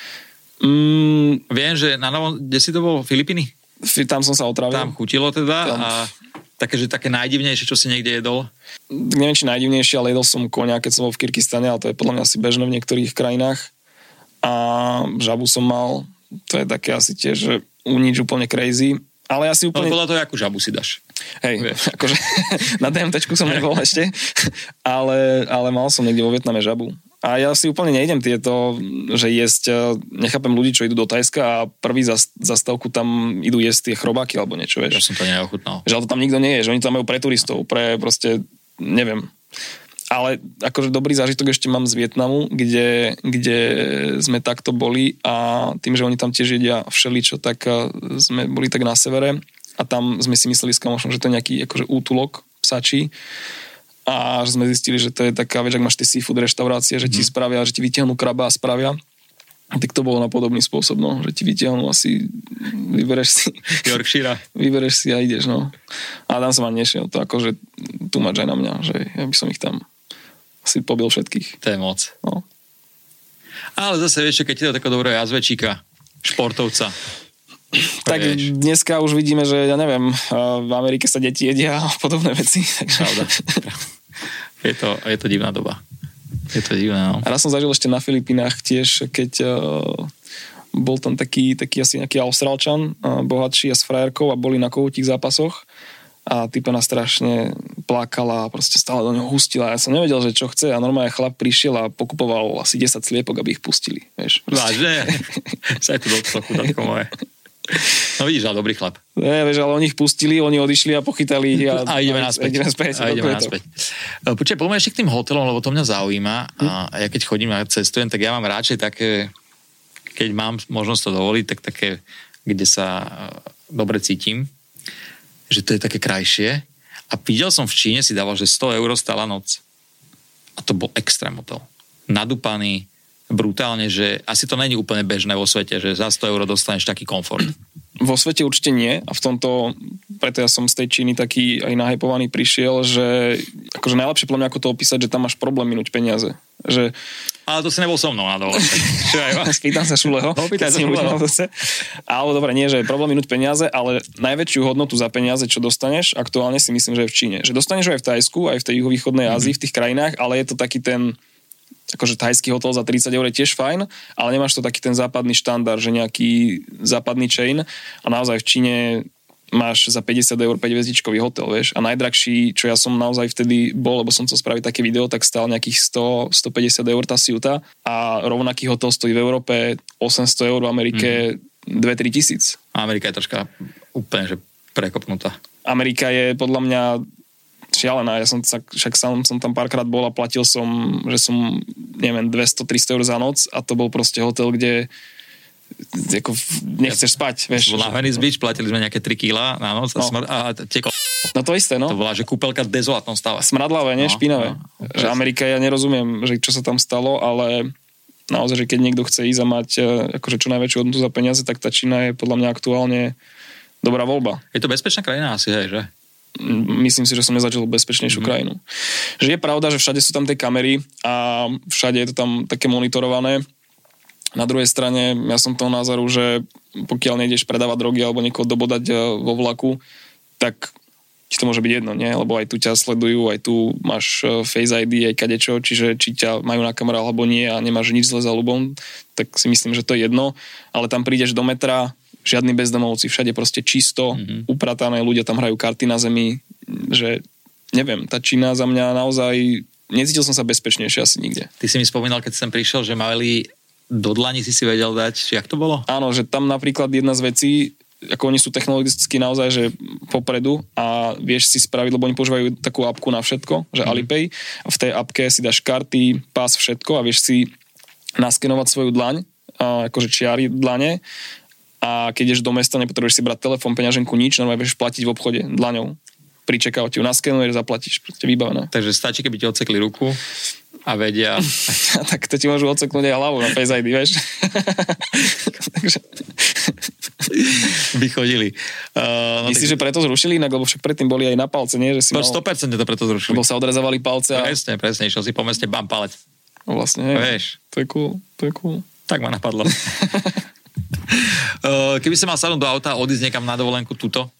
Viem, že na novom, kde si to bol? Filipíny? Tam som sa otravil. Tam chutilo teda a také najdivnejšie, čo si niekde jedol? Neviem, či najdivnejšie, ale jedol som koňa, keď som bol v Kyrgyzstane, ale to je podľa mňa asi bežné v niektorých krajinách. A žabu som mal, to je také asi tiež, že nič úplne crazy. Ale asi úplne... Ale podľa toho, akú žabu si dáš. Hej, akože na DMTčku som nebol ešte, ale mal som niekde vo Vietname žabu. A ja si úplne nejdem tieto, že jesť, nechápem ľudí, čo idú do Thajska a prvý zastavku tam idú jesť tie chrobáky alebo niečo, vieš. Ja som to neochutnal. Že to tam nikto nie je, že oni tam majú pre turistov, pre proste, neviem. Ale akože dobrý zážitok ešte mám z Vietnamu, kde sme takto boli a tým, že oni tam tiež jedia všeličo, tak sme boli tak na severe a tam sme si mysleli s kamošom, že to je nejaký akože útulok psačí. A že sme zistili, že to je taká, vieš, ak máš tie seafood reštaurácie, že ti spravia, že ti vytiahnú kraba a spravia. Tak to bolo na podobný spôsob, no. Že ti vytiahnú asi, vybereš si Yorkshire. Vybereš si a ideš, no. A tam som ani nešiel, to akože tu máš aj na mňa, že ja by som ich tam asi pobil všetkých. To je moc. No. Ale zase vieš, keď ti to takého dobrého jazvečíka, športovca. Tak dneska už vidíme, že ja neviem, v Amerike sa deti jedia a podobné veci. Takže... Pravda. Je to divná doba. Je to divné, no. A raz som zažil ešte na Filipínach tiež, keď bol tam taký asi nejaký Austrálčan, bohatší a s frajerkou a boli na kohútich zápasoch a typena strašne plakala a proste stále do ňoho hustila. Ja som nevedel, že čo chce a normálne chlap prišiel a pokupoval asi 10 sliepok, aby ich pustili. Vieš. Vážne? Sa je to dotklo, chudátko moje. No vidíš, ale dobrý chlap. Ne, vieš, ale oni ich pustili, oni odišli a pochytali ich a ideme naspäť. Počkaj, poďme ešte k tým hotelom, lebo to mňa zaujíma. A ja keď chodím a cestujem, tak ja mám radšej také, keď mám možnosť to dovoliť, tak také, kde sa dobre cítim, že to je také krajšie. A videl som v Číne, si dával, že 100 € stála noc. A to bol extrém hotel. Nadúpaný, brutálne, že asi to není úplne bežné vo svete, že za 100 € dostaneš taký komfort. Vo svete určite nie a v tomto, preto ja som z tej Číny taký aj nahypovaný prišiel, že akože najlepšie podľa mňa ako to opísať, že tam máš problém minúť peniaze. Že... Ale to si nebol so mnou na dole. Spýtam sa Šuleho. Ale dobre, nie, že je problém minúť peniaze, ale najväčšiu hodnotu za peniaze, čo dostaneš, aktuálne si myslím, že je v Číne. Že dostaneš aj v Tajsku, aj v tej juhovýchodnej Ázii, v tých krajinách, ale je to taký ten akože thajský hotel za 30 € je tiež fajn, ale nemáš to taký ten západný štandard, že nejaký západný chain a naozaj v Číne máš za 50 € 5-hviezdičkový hotel, vieš. A najdrahší, čo ja som naozaj vtedy bol, lebo som chcel spraviť také video, tak stál nejakých 100-150 € tá siuta a rovnaký hotel stojí v Európe 800 € v Amerike 2-3 tisíc. Amerika je troška úplne, že prekopnutá. Amerika je podľa mňa šialená. Ja som však sám som tam párkrát bol a platil som, že som, neviem, 200-300 € za noc a to bol proste hotel, kde ako nechceš spať, vieš. Na Venice Beach platili sme nejaké 3 kg na noc a teklo. No to isté, no. To bola, že kúpelka v dezolátnom stave. Smradlavé, nie? Špinavé. Že Amerika, ja nerozumiem, že čo sa tam stalo, ale naozaj, že keď niekto chce ísť a mať akože čo najväčšiu hodnotu za peniaze, tak tá Čína je podľa mňa aktuálne dobrá voľba. Je to bezpečná krajina asi, hej, že? Myslím si, že som nezažil bezpečnejšiu krajinu. Že je pravda, že všade sú tam tie kamery a všade je to tam také monitorované. Na druhej strane, ja som toho názoru, že pokiaľ nejdeš predávať drogy alebo niekoho dobodať vo vlaku, tak ti to môže byť jedno, nie? Lebo aj tu ťa sledujú, aj tu máš Face ID, aj kadečo, čiže či ťa majú na kamere alebo nie a nemáš nič zle za ľubom, tak si myslím, že to je jedno. Ale tam prídeš do metra, žiadni bezdomovci, všade proste čisto, upratané, ľudia tam hrajú karty na zemi, že neviem, tá Čína za mňa naozaj, necítil som sa bezpečnejšie asi nikde. Ty si mi spomínal, keď som prišiel, že mali do dlani si vedel dať, či jak to bolo? Áno, že tam napríklad jedna z vecí, ako oni sú technologicky naozaj, že popredu a vieš si spraviť, lebo oni používajú takú apku na všetko, že Alipay, a v tej apke si dáš karty, pás, všetko a vieš si naskenovať svoju dlaň, akože čiary dlane a keď ideš do mesta, nepotrebuješ si brať telefón, peňaženku, nič, normálne vieš platiť v obchode dlaňou. Pri check-outi ju naskenuješ, zaplatíš, proste vybavené. Takže stačí, keby ti odsekli ruku a vedia. Tak to ti môžu odseknúť aj hlavu na Face ID, vieš. Takže... by chodili. Myslíš, že preto zrušili inak, lebo však predtým boli aj na palce, nie? Že si mal... 100% to preto zrušili. Lebo sa odrezávali palce a... Presne, išiel si po meste, bam, palec. No vlastne, hej. Vieš. To je cool. Tak ma napadlo. Keby sa mal sadnúť do auta a odísť niekam na dovolenku tuto?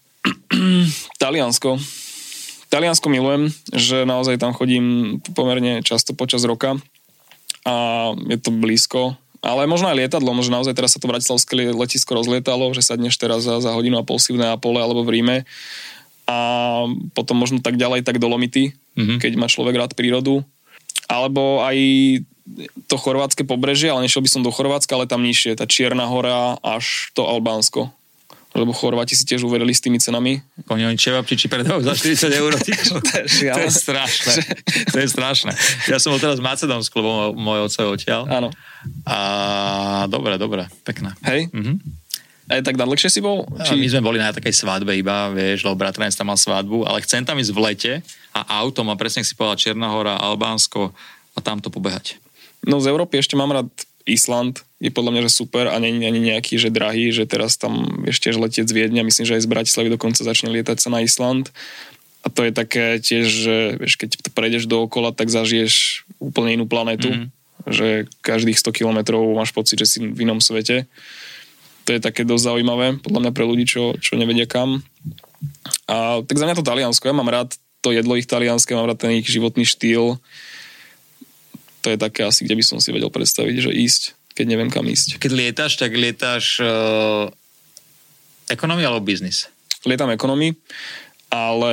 Taliansko milujem, že naozaj tam chodím pomerne často počas roka a je to blízko, ale možno aj lietadlo, možno naozaj teraz sa to bratislavské letisko rozlietalo, že sadneš teraz za hodinu a pol si v Neapole alebo v Ríme a potom možno tak ďalej, tak Dolomity, keď má človek rád prírodu, alebo aj to chorvátske pobrežie, ale nešiel by som do Chorvátska, ale tam nižšie, tá Čierna hora až to Albánsko. Lebo Chorváti si tiež uverili s tými cenami. Oni čevapčiči predávajú za 40 eur. To je strašné. To je strašné. Ja som bol teraz v Macedónsku, lebo môj otec odtiaľ. Áno. A dobre, pekné. Hej? Aj tak nadlhšie si bol? My sme boli na takej svadbe iba, vieš, lebo bratranec tam mal svadbu, ale chcem tam ísť v lete a autom a presne si povedal Čierna hora, Albánsko a tam to pobehať. No z Európy ešte mám rád Island, je podľa mňa, že super a nie je ani nejaký, že drahý, že teraz tam vieš tiež letieť z Viedňa, myslím, že aj z Bratislavy dokonca začne lietať sa na Island a to je také tiež, že vieš, keď prejdeš dookola, tak zažiješ úplne inú planetu, že každých 100 kilometrov máš pocit, že si v inom svete. To je také dosť zaujímavé, podľa mňa pre ľudí, čo nevedia kam. A tak za mňa to Taliansko, ja mám rád to jedlo ich talianské, mám rád ten ich životný štýl. To je také asi, kde by som si vedel predstaviť, že ísť, keď neviem kam ísť. Keď lietaš, tak lietaš economy alebo business? Lietam economy, ale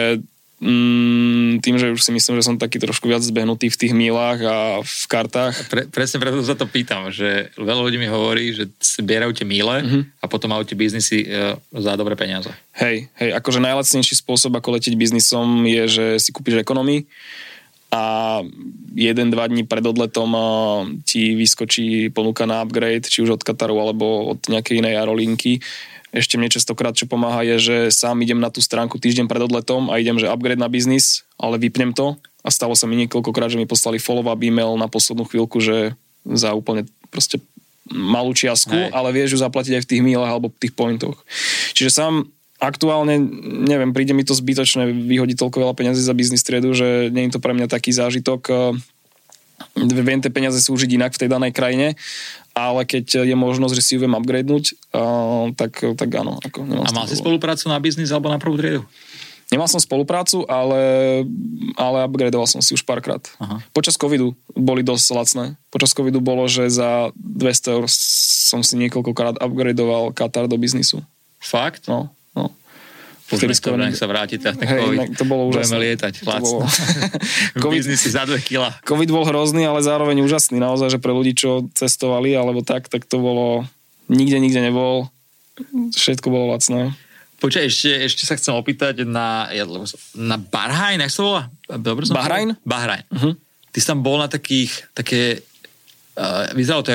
tým, že už si myslím, že som taký trošku viac zbehnutý v tých mílach a v kartách. Presne preto sa to pýtam, že veľa ľudí mi hovorí, že zbierajú tie míle a potom majú tie biznisy za dobré peniaze. Hej, akože najlacnejší spôsob, ako letieť biznisom je, že si kúpiš economy a 1-2 dní pred odletom ti vyskočí ponuka na upgrade, či už od Kataru alebo od nejakej inej aerolinky. Ešte mne častokrát, čo pomáha, je, že sám idem na tú stránku týždeň pred odletom a idem, že upgrade na biznis, ale vypnem to a stalo sa mi niekoľkokrát, že mi poslali follow-up e-mail na poslednú chvíľku, že za úplne proste malú čiastku, ale vieš ju zaplatiť aj v tých mílach alebo v tých pointoch. Čiže sám aktuálne, neviem, príde mi to zbytočné vyhodiť toľko veľa peniazy za biznis triedu, že nie je to pre mňa taký zážitok. Viem tie peniaze súžiť inak v tej danej krajine, ale keď je možnosť, že si ju viem upgradenúť, tak áno. A mal si spoluprácu na biznis alebo na prvú triedu? Nemal som spoluprácu, ale upgradeoval som si už párkrát. Aha. Počas covidu boli dosť lacné. Počas covidu bolo, že za 200 eur som si niekoľkokrát upgradeoval Katar do biznisu. Fakt? No. Vtedy nech sa vrátite a ten COVID. To bolo úžasné. Budeme lietať. V biznisi za 2 kila. COVID bol hrozný, ale zároveň úžasný. Naozaj, že pre ľudí, čo cestovali, alebo tak to bolo... Nikde nebol. Všetko bolo lacné. Počkaj, ešte sa chcem opýtať na Bahrajn, jak sa volá? Bahrajn? Bahrajn. Ty si tam bol na také... vyzeralo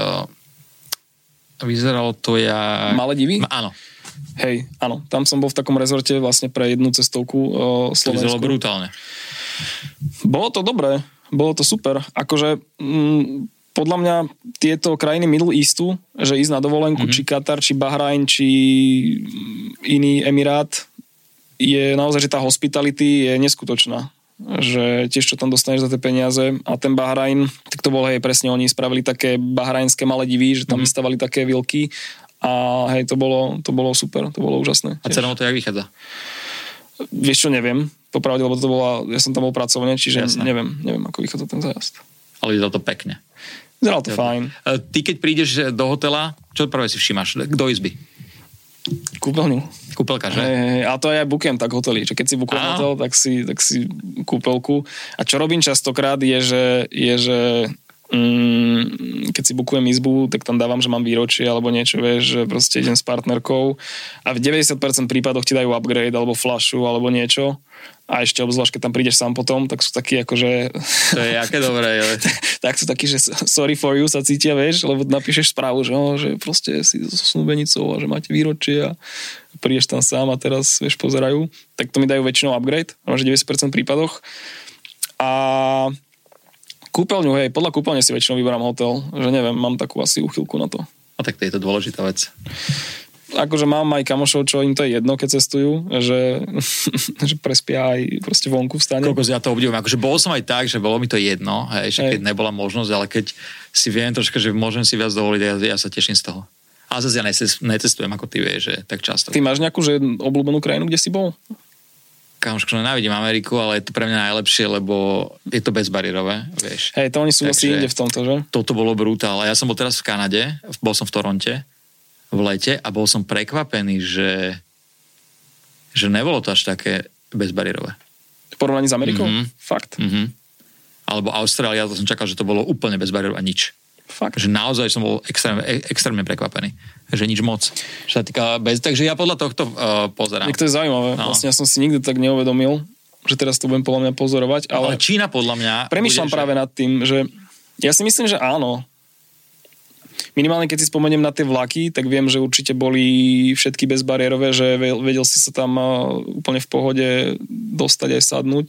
to jak... Maledivy? Áno. Hej, áno. Tam som bol v takom rezorte vlastne pre jednu cestovku Slovensku. To vyzeralo brutálne. Bolo to dobré. Bolo to super. Akože podľa mňa tieto krajiny Middle Eastu, že ísť na dovolenku, či Katar, či Bahrajn, či iný emirát, je naozaj, že tá hospitality je neskutočná. Že tiež čo tam dostaneš za tie peniaze. A ten Bahrajn, tak to bolo, hej, presne oni spravili také bahrajnské Maledivy, že tam vystavali také vilky. A hej, to bolo super, to bolo úžasné. A cenou to jak vychádza? Vieš čo, neviem. Popravde, lebo to bola, ja som tam bol pracovne, čiže neviem, ako vychádza ten zájazd. Ale vyzeralo to pekne. Vyzeralo to fajn. Ty keď prídeš do hotela, čo prvé si všímaš? Do izby? Kúpeľňu. Kúpeľka, že? Hej, a to ja bookujem tak hotely, že keď si bookujem hotel, tak si kúpeľku. A čo robím častokrát je, že keď si bookujem izbu, tak tam dávam, že mám výročie alebo niečo, vieš, že proste idem s partnerkou a v 90% prípadoch ti dajú upgrade alebo flashu alebo niečo a ešte obzvlášť, keď tam prídeš sám potom, tak sú takí akože... To je aké dobré, ale... Tak sú takí, že sorry for you sa cítia, vieš, lebo napíšeš správu, že proste si so snúbenicou a že máte výročie a prídeš tam sám a teraz, vieš, pozerajú. Tak to mi dajú väčšinou upgrade, že 90% prípadoch. A kúpeľňu, hej, podľa kúpeľne si väčšinou vyberám hotel, že neviem, mám takú asi úchylku na to. A tak to je to dôležitá vec. Akože mám aj kamošov, čo im to je jedno, keď cestujú, že prespia aj proste vonku v stane. Koľko ja to obdivujem, akože bol som aj tak, že bolo mi to jedno, hej, že keď nebola možnosť, ale keď si viem troška, že môžem si viac dovoliť, ja sa teším z toho. Ale zase ja necestujem, ako ty vieš, že tak často. Ty máš nejakú, že obľúbenú krajinu, kde si bol? Kamoško, nenávidím Ameriku, ale je to pre mňa najlepšie, lebo je to bezbariérové, vieš. Hej, to oni sú asi inde v tomto, že? Toto bolo brutál. Ja som bol teraz v Kanade, bol som v Toronte v lete a bol som prekvapený, že nebolo to až také bezbariérové. V porovnaní s Amerikou? Fakt. Alebo Austrália, to som čakal, že to bolo úplne bez bariér a nič. Fakt. Že naozaj som bol extrémne prekvapený. Že nič moc. Čo sa týka takže ja podľa tohto pozerám. To je zaujímavé. No. Vlastne ja som si nikdy tak neuvedomil, že teraz to budem podľa mňa pozorovať. Ale Čína podľa mňa... Premýšľam práve nad tým, že ja si myslím, že áno. Minimálne keď si spomeniem na tie vlaky, tak viem, že určite boli všetky bezbariérové, že vedel si sa tam úplne v pohode dostať aj sadnúť.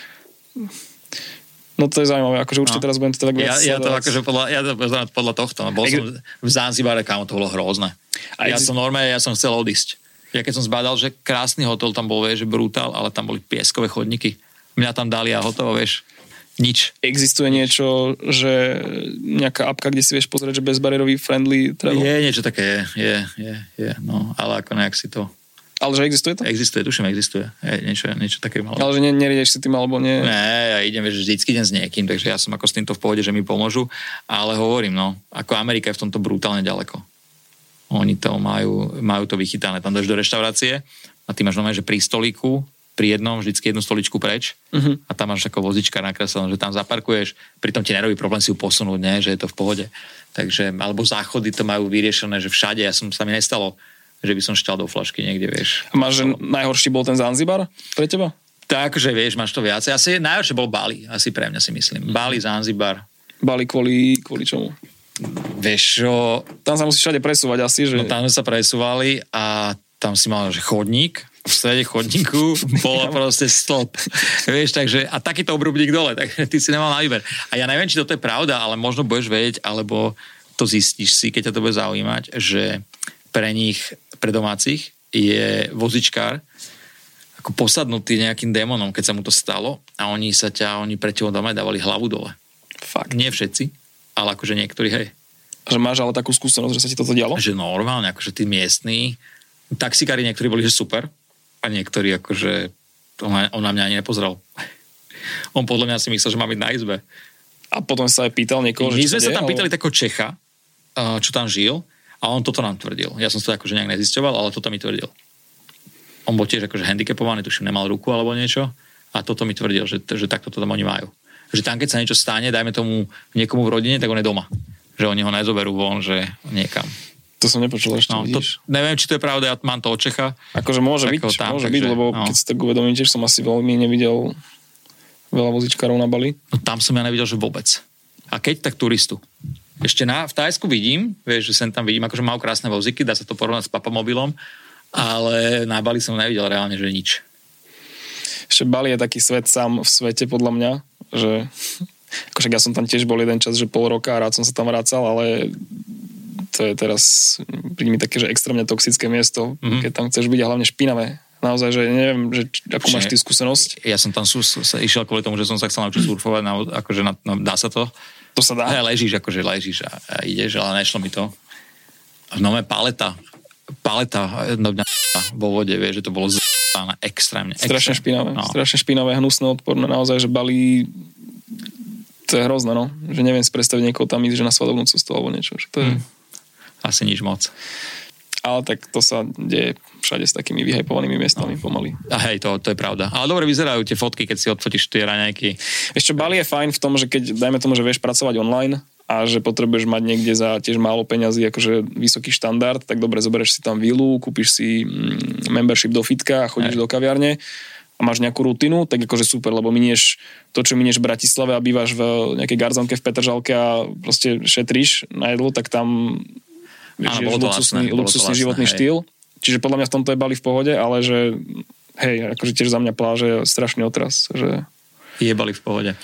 No to je zaujímavé, akože určite teraz budem to tak viac ja to akože podľa tohto. Bol som v Zanzibare, kámo, to bolo hrozné. Ja som chcel odísť. Ja keď som zbadal, že krásny hotel tam bol, vieš, že brutál, ale tam boli pieskové chodníky. Mňa tam dali a hotovo, vieš. Nič. Existuje niečo, že nejaká apka, kde si vieš pozrieť, že bezbariérový friendly travel? Je niečo také, je, no, ale ako nejak si to... Ale že existuje to? Existuje, tuším, existuje. Niečo také malo. Ale že neriedeš si tým, alebo nie? Ne, ja idem, vieš, vždycky idem s niekým, takže ja som ako s týmto v pohode, že mi pomôžu, ale hovorím, no, ako Amerika je v tomto brutálne ďaleko. Oni to majú to vychytané. Tam dáš do reštaurácie a ty máš normálne, že pri stolíku, pri jednom, vždycky jednu stoličku preč a tam máš ako vozička nakreslené, že tam zaparkuješ, pritom ti nerobí problém si ju posunúť, ne, že je to v pohode. Takže, alebo záchody to majú vyriešené, že všade, sa mi nestalo, že by som šťal do flašky niekde, vieš. A máš, že najhorší bol ten Zanzibar pre teba? Tak, že vieš, máš to viacej. Asi najhoršie bol Bali, asi pre mňa si myslím. Bali, Zanzibar. Bali kvôli čomu? Vieš čo... Tam sa musíš všade presúvať asi, že... No tam sme sa presúvali a tam si mal, že chodník. V strede chodníku bol proste stĺp. Vieš, takže... A takýto obrubník dole, tak ty si nemal na výber. A ja neviem, či toto je pravda, ale možno budeš vedieť, alebo to zistíš si, keď ťa to bude zaujímať, že pre nich, pre domácich, je vozičkár ako posadnutý nejakým démonom, keď sa mu to stalo a oni pre tebou doma dávali hlavu dole. Fakt. Nie všetci, ale akože niektorí, hej. Že máš ale takú skúsenosť, že sa ti toto dialo? Že normálne, akože tí miestni taxikári niektorí boli, že super a niektorí akože on na mňa ani nepozrel. On podľa mňa si myslel, že má byť na izbe. A potom sa aj pýtal niekoho, My sme sa tam pýtali takého Čecha, čo tam žil. A on toto nám tvrdil. Ja som to akože nejak nezisťoval, ale toto mi tvrdil. On bol tiež akože handicapovaný, tuším, nemal ruku alebo niečo. A toto mi tvrdil, že takto to tam oni majú. Že tam, keď sa niečo stane, dajme tomu niekomu v rodine, tak on je doma. Že oni ho nezoberú von, že niekam. To som nepočul ešte, no, neviem, či to je pravda, ja mám to od Čecha. Akože môže byť, lebo keď si tak uvedomím, tiež som asi veľmi nevidel veľa vozičkárov na Bali. No tam som ja nevidel, že vôbec. A keď, tak turistu. Ešte v Thajsku vidím, vieš, že sem tam vidím, akože majú krásne vozíky, dá sa to porovnať s papamobilom, ale na Bali som nevidel reálne, že nič. Ešte Bali je taký svet sám v svete, podľa mňa, že akože ja som tam tiež bol jeden čas, že pol roka a rád som sa tam vracal, ale to je teraz príde mi také, že extrémne toxické miesto, keď tam chceš byť a hlavne špinavé. Naozaj, že neviem, že akú máš ty skúsenosť. Ja som tam išiel kvôli tomu, že som sa chcel naučiť surfovať, akože dá sa to. To sa dá. Ležíš a ideš, ale nešlo mi to. No paleta vo vode, vieš, že to bolo extrémne. Strašne špinavé, strašne špinavé, hnusné, odporné, naozaj, že Bali, to je hrozné, no. Že neviem si predstaviť niekoho tam ísť, že na svadobnú cestu alebo niečo. Že to je... Asi nič moc. Ale tak to sa deje všade s takými vyhypovanými miestami pomaly. A hej, to je pravda. Ale dobre vyzerajú tie fotky, keď si odfotíš tie raňajky. Ešte Bali je fajn v tom, že keď, dajme tomu, že vieš pracovať online a že potrebuješ mať niekde za tiež málo peňazí, akože vysoký štandard, tak dobre, zoberieš si tam vilu, kúpiš si membership do fitka a chodíš do kaviarne a máš nejakú rutinu, tak akože super, lebo minieš to, čo minieš v Bratislave a bývaš v nejakej garzonke v Petržalke a proste šetríš na jedlo, tak tam luxusný životný štýl. Čiže podľa mňa v tomto je Bali v pohode, ale že hej, akože tiež za mňa pláže je strašný otras, že... Je Bali v pohode.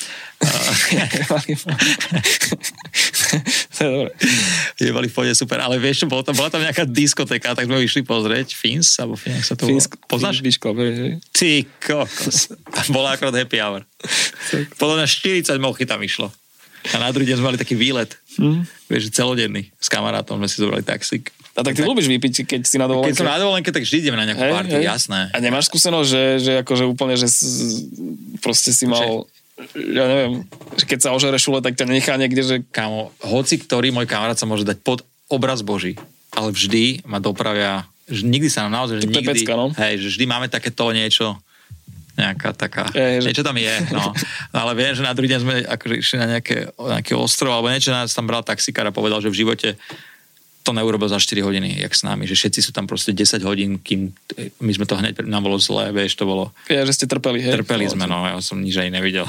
To je dobré. Je Bali v pohode, super. Ale vieš čo, bola tam nejaká diskotéka, tak sme išli pozrieť. Fins, alebo Fins sa to poznáš? Ty kokos. Bola akorát happy hour. Podľa mňa 40 mochy tam išlo. A na druhý deň sme mali taký výlet. Vieš, celodenný. S kamarátom sme si zobrali taxík. A tak ty ľúbiš vypiť, keď si na dovolenke? Keď som na dovolenke, tak vždy ideme na nejakú party, jasné. A nemáš skúsenosť, že akože úplne, že proste si mal, ja neviem, že keď sa ožere šule, tak ťa nechá niekde, že... Kámo, hoci ktorý môj kamarát sa môže dať pod obraz Boží, ale vždy ma dopravia, že nikdy sa nám naozaj, že nikdy... Pecka, no? Hej, že vždy máme takéto niečo, nejaká taká, niečo tam je, no. Ale viem, že na druhý deň sme akože išli na nejaký ostrov, alebo niečo, nás tam bral taxikár a povedal, že v živote to neurobil za 4 hodiny, jak s nami, že všetci sú tam proste 10 hodín, kým my sme to hneď, nám bolo zlé, vieš, to bolo... Ja, že ste trpeli, hej? Trpeli sme, no, ja som nič aj nevidel.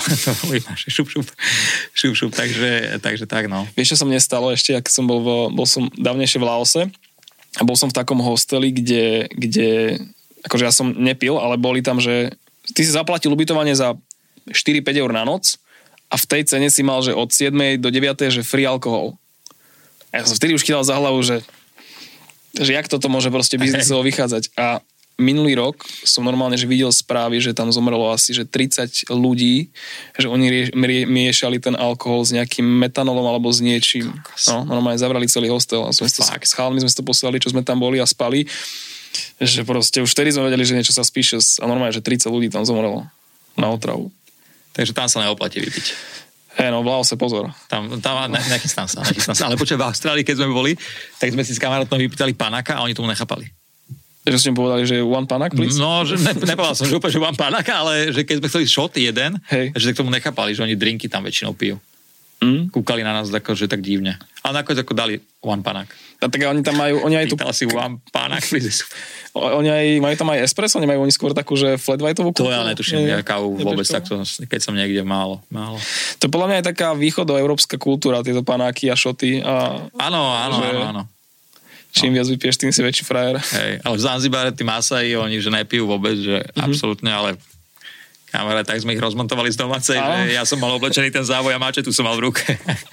šup, takže tak, no. Vieš, čo sa mne stalo ešte, ak som bol som dávnejšie v Laose a bol som v takom hosteli, kde akože ja som nepil, ale boli tam, že ty si zaplatil ubytovanie za 4-5 eur na noc a v tej cene si mal, že od 7 do 9, že free alkohol. A ja som vtedy už chytal za hlavu, že jak toto môže proste biznisovo vychádzať. A minulý rok som normálne že videl správy, že tam zomrelo asi že 30 ľudí, že oni miešali ten alkohol s nejakým metanolom alebo s niečím. No, normálne zavrali celý hostel. A s chalmi sme to poslali, čo sme tam boli a spali. Že proste už vtedy sme vedeli, že niečo sa spíše a normálne, že 30 ľudí tam zomrelo na otravu. Takže tam sa neoplatí vypiť. No, v Laose, pozor. Tam nechystám sa. Ale počuť, v Austrálii, keď sme boli, tak sme si s kamarátom vypýtali panáka a oni tomu nechápali. Že ste im povedali, že one panak, please? No, že nepovedal som, že úplne, že one panáka, ale že keď sme chceli shot jeden, že k tomu nechápali, že oni drinky tam väčšinou pijú. Kúkali na nás že tak divne. Ale nakoniec ako dali one panak. A tak oni tam majú... Pýtal si one panak, please. Majú tam aj espresso, nemajú oni skôr takú, že flat whiteovú kúpu? To ja netuším, ja kávu vôbec takto, keď som niekde málo. To podľa mňa je taká východoeurópska kultúra, tieto panáky a šoty. Áno. Čím viac vypiješ, tým si väčší frajer. Hej, ale v Zanzibare tí Masai, oni že nepijú vôbec, že absolútne, ale kamarát, tak sme ich rozmontovali z domácej, že ja som mal oblečený ten závoj a máčetu som mal v ruke.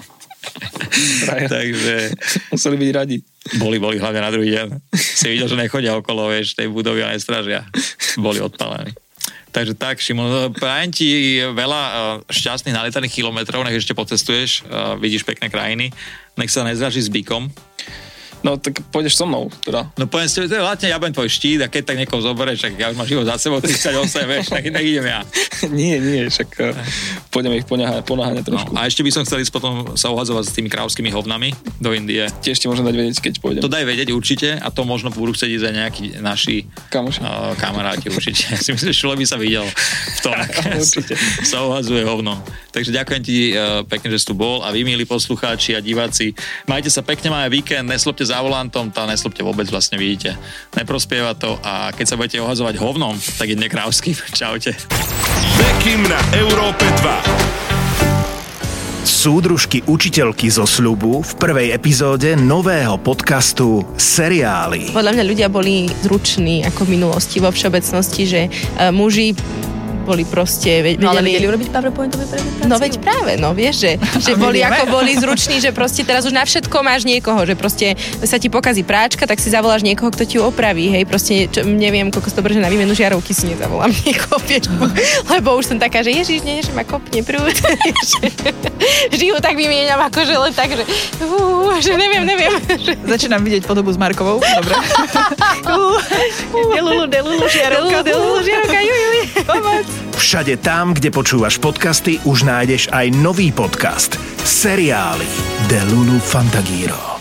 Takže museli byť radi. Boli hlavne na druhý deň. Si videl, že nechodia okolo, vieš, tej budovy a nestražia. Boli odpálení. Takže tak, Šimon, prajem ti veľa šťastných nalietaných kilometrov, nech ešte pocestuješ, vidíš pekné krajiny, nech sa nezraží s bikom. No tak pôjdeš so mnou, teda. No poviem si, vlastne ja budem tvoj štít a keď tak niekoho zoberieš, tak ja už mám život za sebou 38, vieš, tak idem ja. Nie, však pôjdeme ich ponáhať trošku. No, a ešte by som chcel ísť potom sa uhadzovať s tými krávskými hovnami do Indie. Tiež ti môžem dať vedieť, keď pôjdem. To daj vedieť určite a to možno budú chcieť ísť aj nejakí naši kamaráti určite. Ja si myslím, že Šule by sa videl v tom, sa uhadzuje hovnom. Takže ďakujem ti pekne, že si tu bol a vy, milí poslucháči a diváci, majte sa pekne, máme víkend, neslopte za volantom, tá neslopte vôbec, vlastne vidíte. Neprospieva to a keď sa budete ohadzovať hovnom, tak jedne krávským. Čaute. Bekim na Európe 2. Súdružky učiteľky zo sľubu v prvej epizóde nového podcastu Seriály. Podľa mňa ľudia boli zruční ako v minulosti vo všeobecnosti, že muži boli proste... ale vedeli urobiť PowerPointovú prezentáciu? No veď práve, no vieš, že boli zruční, že proste teraz už na všetko máš niekoho, že proste sa ti pokazí práčka, tak si zavoláš niekoho, kto ti ju opraví, hej, proste neviem, koľko to že na výmenu žiarovky si nezavolám niekoho, vieš, lebo už som taká, že ježiš, nie, že ma kopne prúd. Žijú tak vymieňam, akože len tak, že neviem. Začínam vidieť podobu s Markovou, dobre. Delulu, žiarovka, juj, pomoc. Všade tam, kde počúvaš podcasty, už nájdeš aj nový podcast Seriály de Lulu Fantagiro.